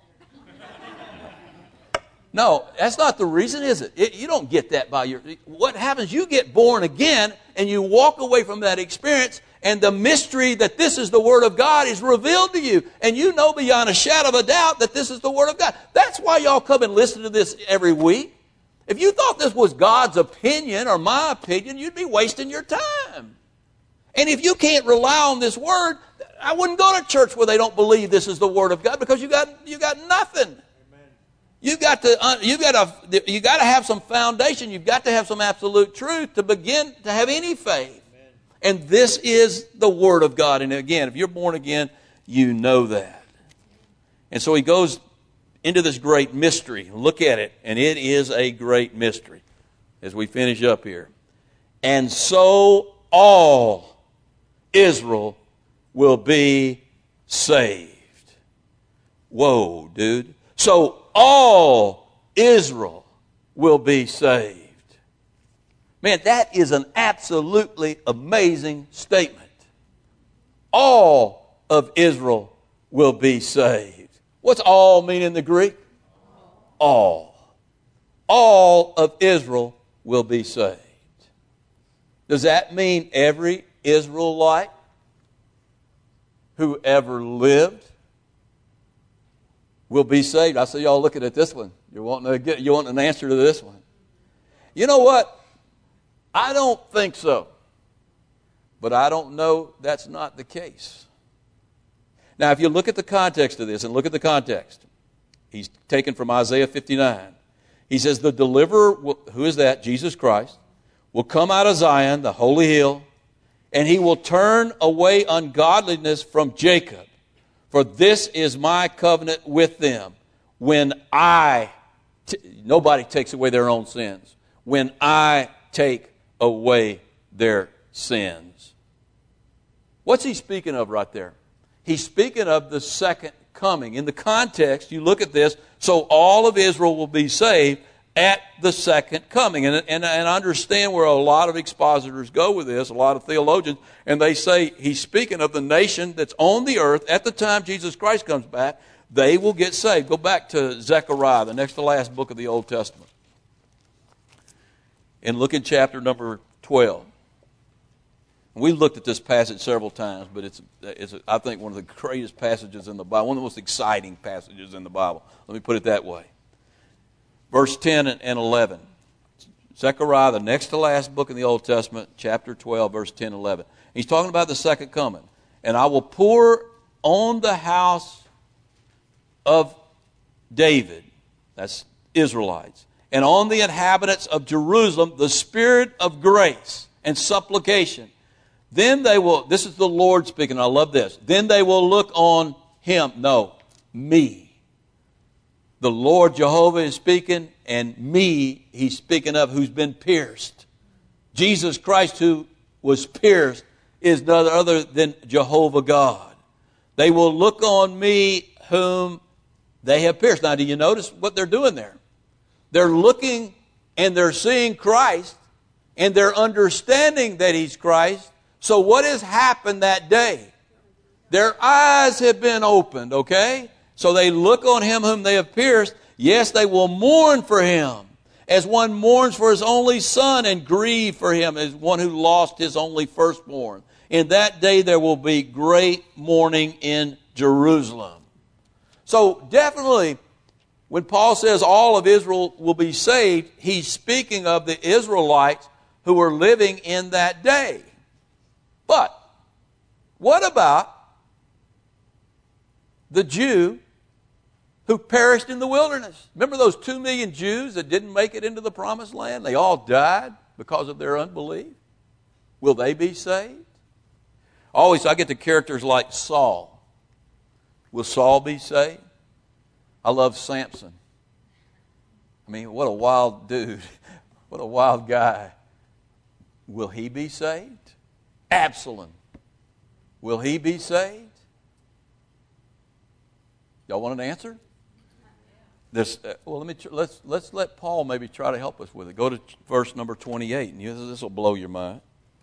No, that's not the reason, is it? You don't get that by what happens, you get born again and you walk away from that experience, and the mystery that this is the Word of God is revealed to you, and you know beyond a shadow of a doubt that this is the Word of God. That's why y'all come and listen to this every week. If you thought this was God's opinion or my opinion, you'd be wasting your time. And if you can't rely on this Word, I wouldn't go to church where they don't believe this is the Word of God, because you got nothing. You got to have some foundation. You've got to have some absolute truth to begin to have any faith. Amen. And this is the Word of God. And again, if you're born again, you know that. And so he goes into this great mystery. Look at it. And it is a great mystery as we finish up here. And so all Israel will be saved. Whoa, dude. So all Israel will be saved. Man, that is an absolutely amazing statement. All of Israel will be saved. What's all mean in the Greek? All. All of Israel will be saved. Does that mean every Israelite who ever lived will be saved? I see y'all looking at this one. You want an answer to this one. You know what? I don't think so. But I don't know that's not the case. Now, if you look at the context of this, and look at the context, he's taken from Isaiah 59. He says, the deliverer, who is that? Jesus Christ, will come out of Zion, the holy hill, and he will turn away ungodliness from Jacob. For this is my covenant with them. When nobody takes away their own sins. When I take away their sins. What's he speaking of right there? He's speaking of the second coming. In the context, you look at this, so all of Israel will be saved at the second coming. And I understand where a lot of expositors go with this, a lot of theologians, and they say he's speaking of the nation that's on the earth at the time Jesus Christ comes back. They will get saved. Go back to Zechariah, the next to last book of the Old Testament. And look at chapter number 12. We looked at this passage several times, but it's I think one of the greatest passages in the Bible, one of the most exciting passages in the Bible. Let me put it that way. Verse 10 and 11. Zechariah, the next to last book in the Old Testament, chapter 12, verse 10 and 11. He's talking about the second coming. And I will pour on the house of David, that's Israelites, and on the inhabitants of Jerusalem, the spirit of grace and supplication. Then they will, this is the Lord speaking, I love this. Then they will look on him, no, me. The Lord Jehovah is speaking, and me he's speaking of, who's been pierced. Jesus Christ, who was pierced, is none other than Jehovah God. They will look on me whom they have pierced. Now, do you notice what they're doing there? They're looking and they're seeing Christ, and they're understanding that he's Christ. So what has happened that day? Their eyes have been opened, okay? So they look on him whom they have pierced. Yes, they will mourn for him, as one mourns for his only son, and grieve for him as one who lost his only firstborn. In that day there will be great mourning in Jerusalem. So definitely, when Paul says all of Israel will be saved, he's speaking of the Israelites who were living in that day. But what about the Jew who perished in the wilderness? Remember those 2 million Jews that didn't make it into the promised land? They all died because of their unbelief. Will they be saved? Always I get to characters like Saul. Will Saul be saved? I love Samson. I mean, what a wild dude. What a wild guy. Will he be saved? Absalom. Will he be saved? Y'all want an answer? Let's let Paul maybe try to help us with it. Go to verse number 28, and this will blow your mind.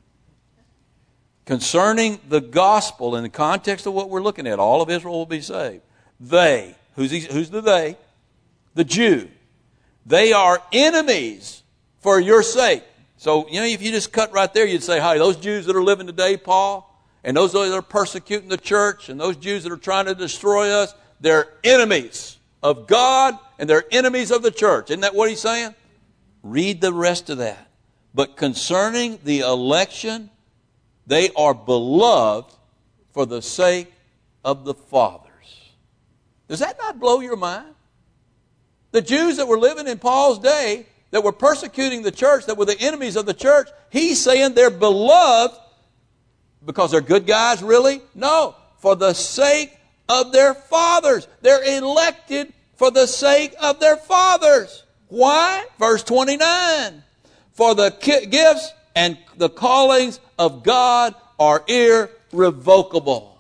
Concerning the gospel, in the context of what we're looking at, all of Israel will be saved. They, who's the they? The Jew. They are enemies for your sake. So, if you just cut right there, you'd say, hey, those Jews that are living today, Paul, and those that are persecuting the church, and those Jews that are trying to destroy us, they're enemies of God, and they're enemies of the church. Isn't that what he's saying? Read the rest of that. But concerning the election, they are beloved for the sake of the fathers. Does that not blow your mind? The Jews that were living in Paul's day, that were persecuting the church, that were the enemies of the church, he's saying they're beloved because they're good guys, really? No, for the sake of their fathers. They're elected for the sake of their fathers. Why? Verse 29. For the gifts and the callings of God are irrevocable.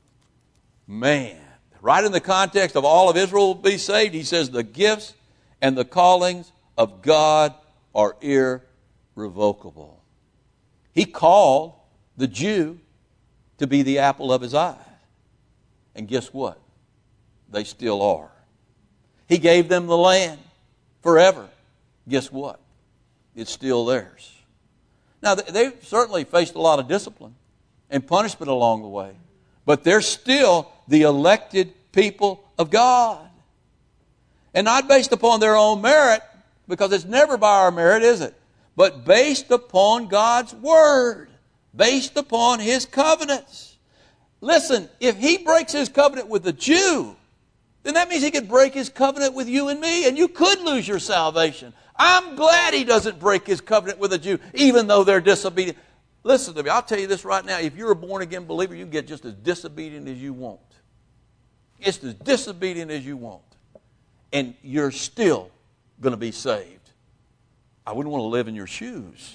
Man. Right in the context of all of Israel will be saved, he says the gifts and the callings of God are irrevocable. He called the Jew to be the apple of his eye. And guess what? They still are. He gave them the land forever. Guess what? It's still theirs. Now, they've certainly faced a lot of discipline and punishment along the way, but they're still the elected people of God. And not based upon their own merit, because it's never by our merit, is it? But based upon God's Word, based upon His covenants. Listen, if He breaks His covenant with the Jew, then that means He could break His covenant with you and me, and you could lose your salvation. I'm glad He doesn't break His covenant with a Jew, even though they're disobedient. Listen to me, I'll tell you this right now. If you're a born-again believer, you can get just as disobedient as you want. Just as disobedient as you want. And you're still going to be saved. I wouldn't want to live in your shoes.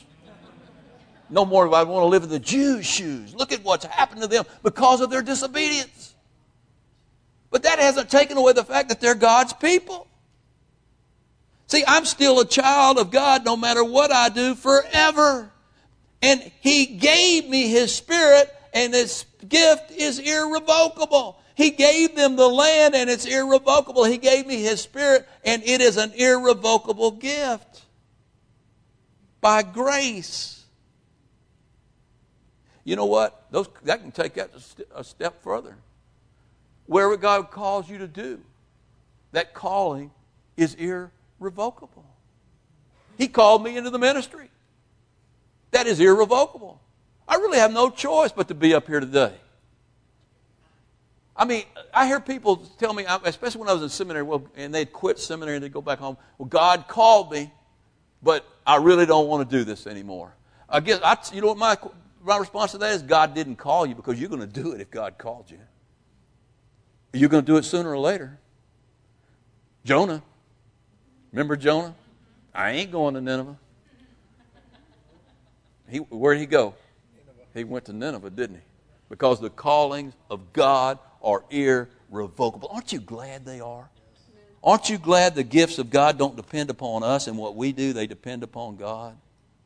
No more do I want to live in the Jews' shoes. Look at what's happened to them because of their disobedience. But that hasn't taken away the fact that they're God's people. See, I'm still a child of God no matter what I do forever. And He gave me His Spirit, and His gift is irrevocable. He gave them the land, and it's irrevocable. He gave me His Spirit, and it is an irrevocable gift. By grace. You know what? That can take that a step further. Wherever God calls you to do, that calling is irrevocable. He called me into the ministry. That is irrevocable. I really have no choice but to be up here today. I mean, I hear people tell me, especially when I was in seminary, and they'd quit seminary and they'd go back home, well, God called me, but I really don't want to do this anymore. I guess, you know what my response to that is? God didn't call you because you're going to do it if God called you. You're going to do it sooner or later. Jonah. Remember Jonah? I ain't going to Nineveh. Where'd he go? He went to Nineveh, didn't he? Because the callings of God are irrevocable. Aren't you glad they are? Aren't you glad the gifts of God don't depend upon us and what we do? They depend upon God.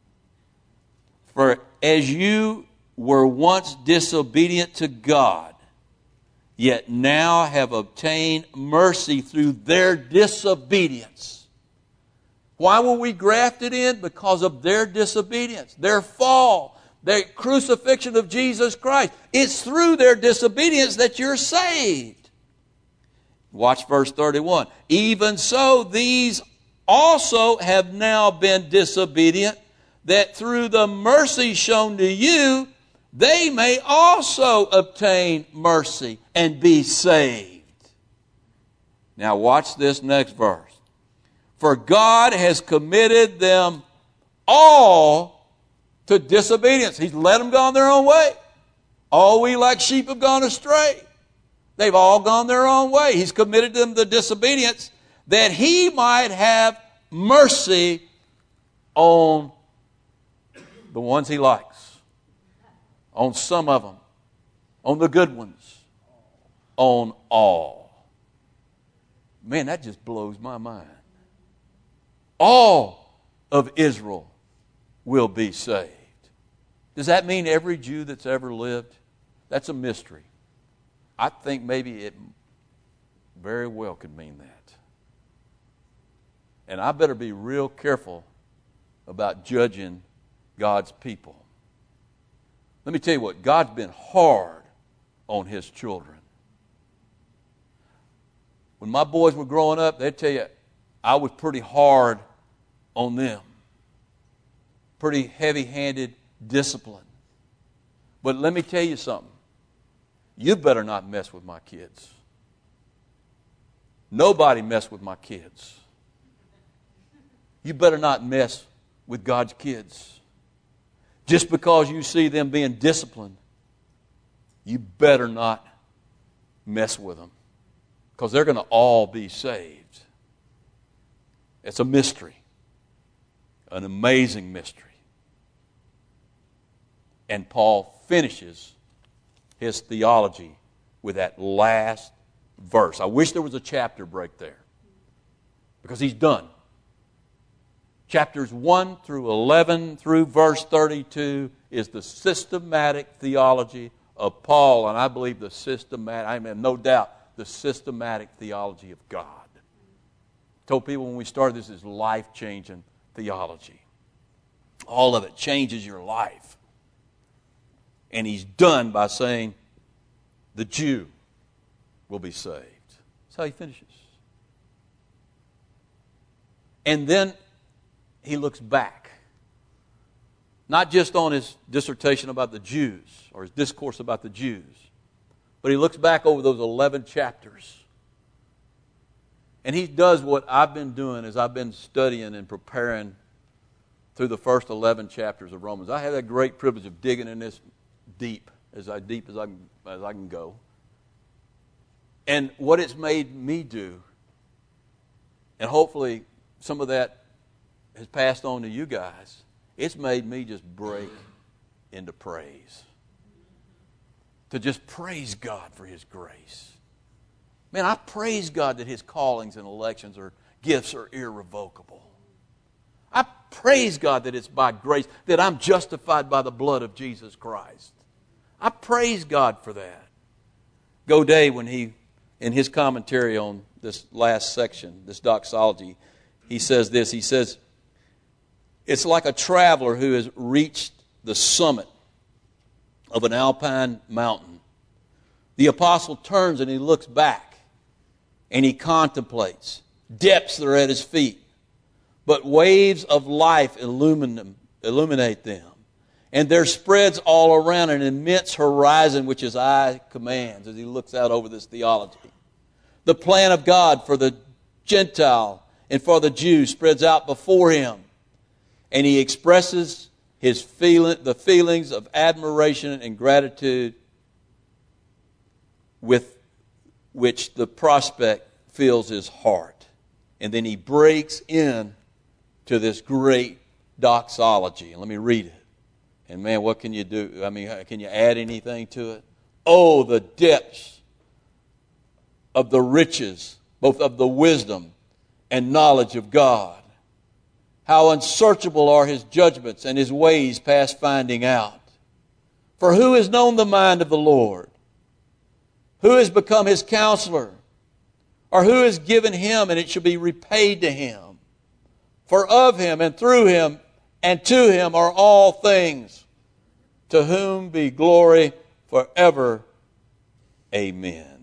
For as you were once disobedient to God, yet now have obtained mercy through their disobedience. Why were we grafted in? Because of their disobedience, their fall, their crucifixion of Jesus Christ. It's through their disobedience that you're saved. Watch verse 31. Even so, these also have now been disobedient, that through the mercy shown to you, they may also obtain mercy and be saved. Now watch this next verse. For God has committed them all to disobedience. He's let them go on their own way. All we like sheep have gone astray. They've all gone their own way. He's committed them to disobedience that He might have mercy on the ones He likes. On some of them. On the good ones. On all. Man, that just blows my mind. All of Israel will be saved. Does that mean every Jew that's ever lived? That's a mystery. I think maybe it very well could mean that. And I better be real careful about judging God's people. Let me tell you what, God's been hard on His children. When my boys were growing up, they'd tell you, I was pretty hard on them. Pretty heavy-handed discipline. But let me tell you something. you better not mess with my kids. Nobody mess with my kids. You better not mess with God's kids. Just because you see them being disciplined, you better not mess with them, because they're going to all be saved. It's a mystery, an amazing mystery. And Paul finishes his theology with that last verse. I wish there was a chapter break there, because he's done. Chapters 1 through 11 through verse 32 is the systematic theology of Paul, and I believe I have no doubt, the systematic theology of God. I told people when we started, this is life-changing theology. All of it changes your life. And he's done by saying, the Jew will be saved. That's how he finishes. And then he looks back. Not just on his dissertation about the Jews, or his discourse about the Jews, but he looks back over those 11 chapters. And he does what I've been doing as I've been studying and preparing through the first 11 chapters of Romans. I had that great privilege of digging in this deep as I can go. And what it's made me do, and hopefully some of that has passed on to you guys, it's made me just break into praise. To just praise God for His grace. Man, I praise God that His callings and elections or gifts are irrevocable. I praise God that it's by grace, that I'm justified by the blood of Jesus Christ. I praise God for that. Godet, when he, in his commentary on this last section, this doxology, he says this. He says, it's like a traveler who has reached the summit of an alpine mountain. The apostle turns and he looks back and he contemplates depths that are at his feet, but waves of life illuminate them. And there spreads all around an immense horizon which his eye commands as he looks out over this theology. The plan of God for the Gentile and for the Jew spreads out before him. And he expresses the feelings of admiration and gratitude with which the prospect fills his heart. And then he breaks in to this great doxology. And let me read it. And man, what can you do? I mean, can you add anything to it? Oh, the depths of the riches, both of the wisdom and knowledge of God. How unsearchable are His judgments and His ways past finding out. For who has known the mind of the Lord? Who has become His counselor? Or who has given Him, and it shall be repaid to Him? For of Him and through Him and to Him are all things, to whom be glory forever. Amen.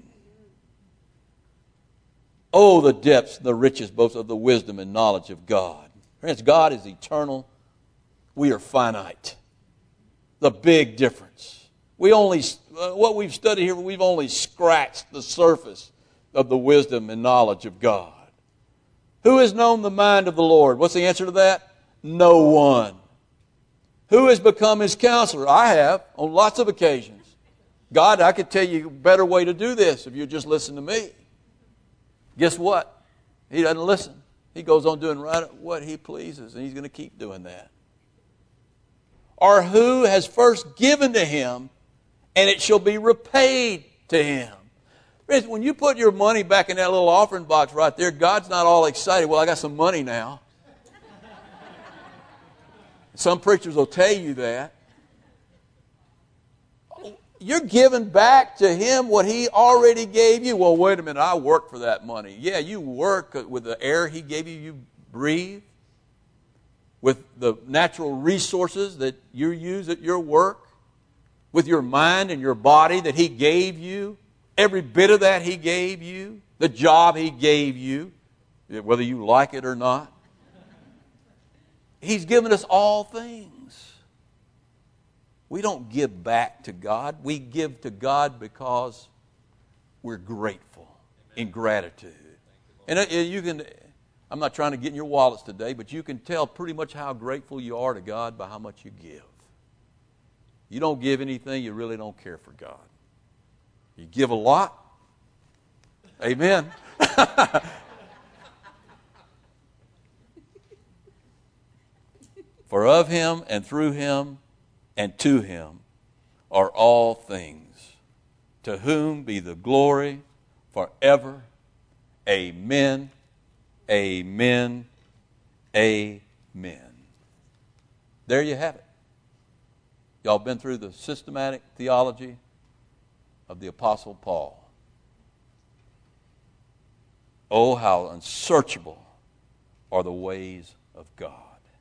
Oh, the depths and the riches both of the wisdom and knowledge of God. Friends, God is eternal. We are finite. The big difference. What we've studied here, we've only scratched the surface of the wisdom and knowledge of God. Who has known the mind of the Lord? What's the answer to that? No one. Who has become His counselor? I have, on lots of occasions. God, I could tell you a better way to do this if you just listen to me. Guess what? He doesn't listen. He goes on doing right what He pleases, and He's going to keep doing that. Or who has first given to Him, and it shall be repaid to Him. Friends, when you put your money back in that little offering box right there, God's not all excited. Well, I got some money now. Some preachers will tell you that. You're giving back to Him what He already gave you. Well, wait a minute, I work for that money. Yeah, you work with the air He gave you, you breathe. With the natural resources that you use at your work. With your mind and your body that He gave you. Every bit of that He gave you. The job He gave you. Whether you like it or not. He's given us all things. We don't give back to God. We give to God because we're grateful in gratitude. And you can, I'm not trying to get in your wallets today, but you can tell pretty much how grateful you are to God by how much you give. You don't give anything, you really don't care for God. You give a lot. Amen. For of him and through him and to him are all things, to whom be the glory forever. Amen, amen, amen. There you have it. Y'all been through the systematic theology of the Apostle Paul. Oh, how unsearchable are the ways of God.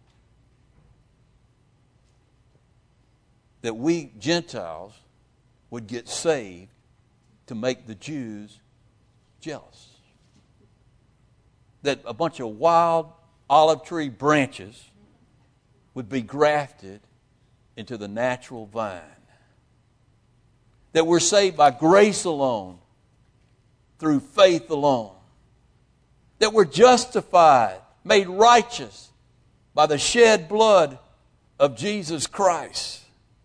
That we Gentiles would get saved to make the Jews jealous. That a bunch of wild olive tree branches would be grafted into the natural vine. That we're saved by grace alone, through faith alone. That we're justified, made righteous by the shed blood of Jesus Christ.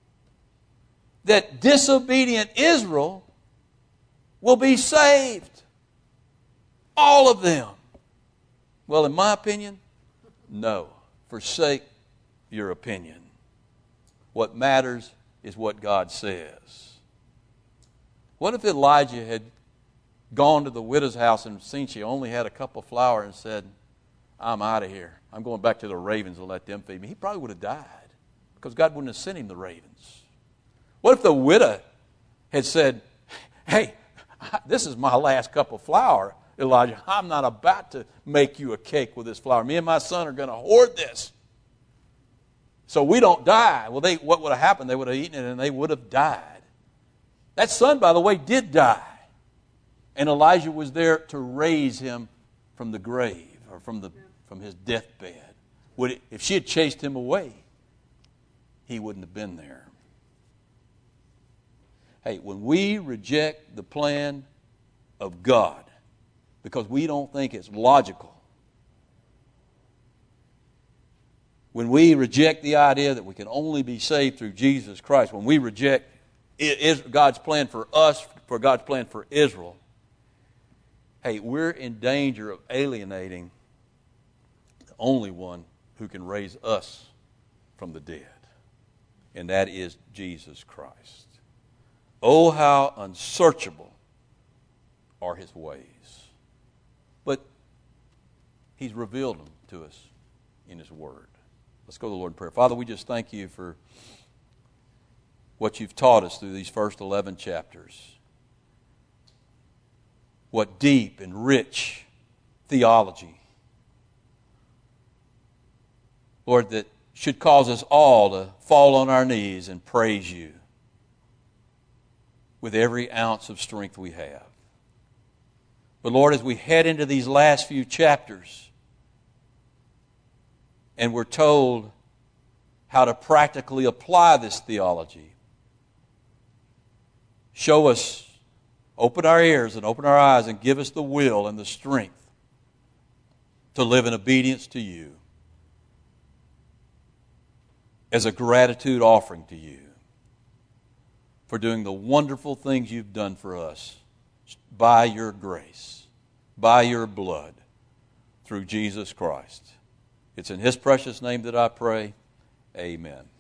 That disobedient Israel will be saved. All of them. Well, in my opinion, no. Forsake your opinion. What matters is what God says. What if Elijah had gone to the widow's house and seen she only had a cup of flour and said, I'm out of here. I'm going back to the ravens and let them feed me. He probably would have died because God wouldn't have sent him the ravens. What if the widow had said, hey, this is my last cup of flour, Elijah. I'm not about to make you a cake with this flour. Me and my son are going to hoard this so we don't die. Well, what would have happened? They would have eaten it and they would have died. That son, by the way, did die. And Elijah was there to raise him from the grave or from his deathbed. If she had chased him away, he wouldn't have been there. Hey, when we reject the plan of God because we don't think it's logical, when we reject the idea that we can only be saved through Jesus Christ, when we reject God's plan for us, for God's plan for Israel, hey, we're in danger of alienating the only one who can raise us from the dead, and that is Jesus Christ. Oh, how unsearchable are his ways. But he's revealed them to us in his word. Let's go to the Lord in prayer. Father, we just thank you for what you've taught us through these first 11 chapters. What deep and rich theology, Lord, that should cause us all to fall on our knees and praise you with every ounce of strength we have. But Lord, as we head into these last few chapters and we're told how to practically apply this theology, show us, open our ears and open our eyes and give us the will and the strength to live in obedience to you as a gratitude offering to you for doing the wonderful things you've done for us by your grace, by your blood, through Jesus Christ. It's in his precious name that I pray. Amen.